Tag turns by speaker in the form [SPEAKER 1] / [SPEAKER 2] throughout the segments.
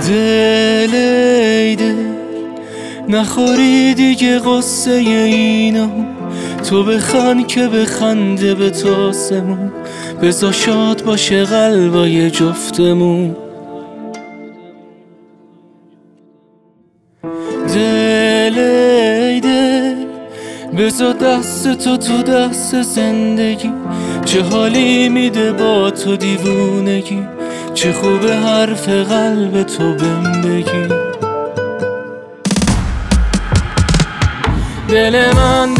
[SPEAKER 1] دل ای دل نخوری دیگه قصه اینو، تو بخند که بخنده به تاسمون، بذار شاد باشه قلبای جفتمون. دل ای دل بذار دست تو دست زندگی، چه حالی میده با تو دیوونگی، چه خوبه حرف قلب تو بهم بگی. دل من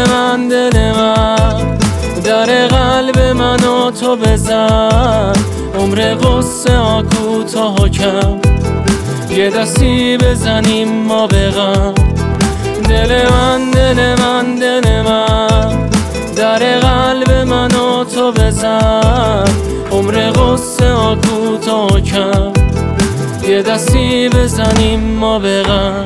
[SPEAKER 1] در قلب من و تو بزن، عمر قصه ها کوتاه کم، یه دستی بزنیم ما به غم. دل من در قلب من و تو بزن، عمر قصه ها کوتاه کم، یه دستی بزنیم ما به غم.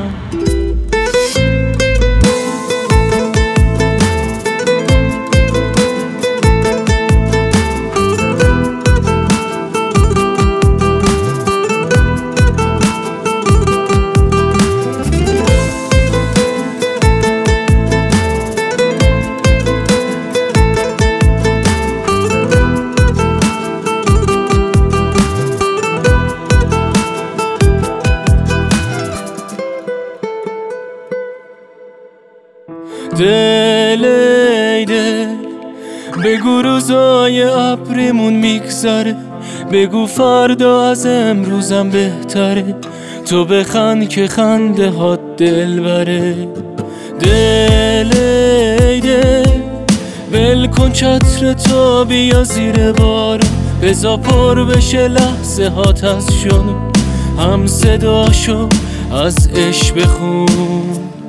[SPEAKER 1] دل ای دل بگو روزای ابریمون میگذره، بگو فردا از امروزم بهتره، تو بخند که خنده هات دل بره. دل ای دل ول کن چتر تو بیا زیر بارون، بذار پر بشه لحظه هات از جنون، هم صداشو از عشق بخون.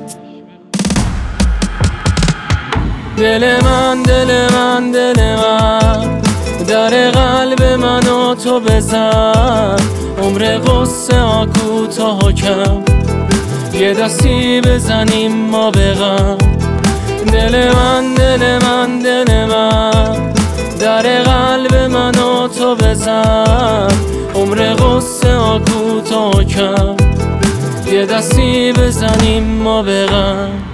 [SPEAKER 1] دل من در قلب من و تو بزن، عمر قصه ها کوتاه کم، یه دستی بزنیم ما به غم. دل من در قلب من و تو بزن، عمر قصه ها کوتاه کم، یه دستی بزنیم ما به غم.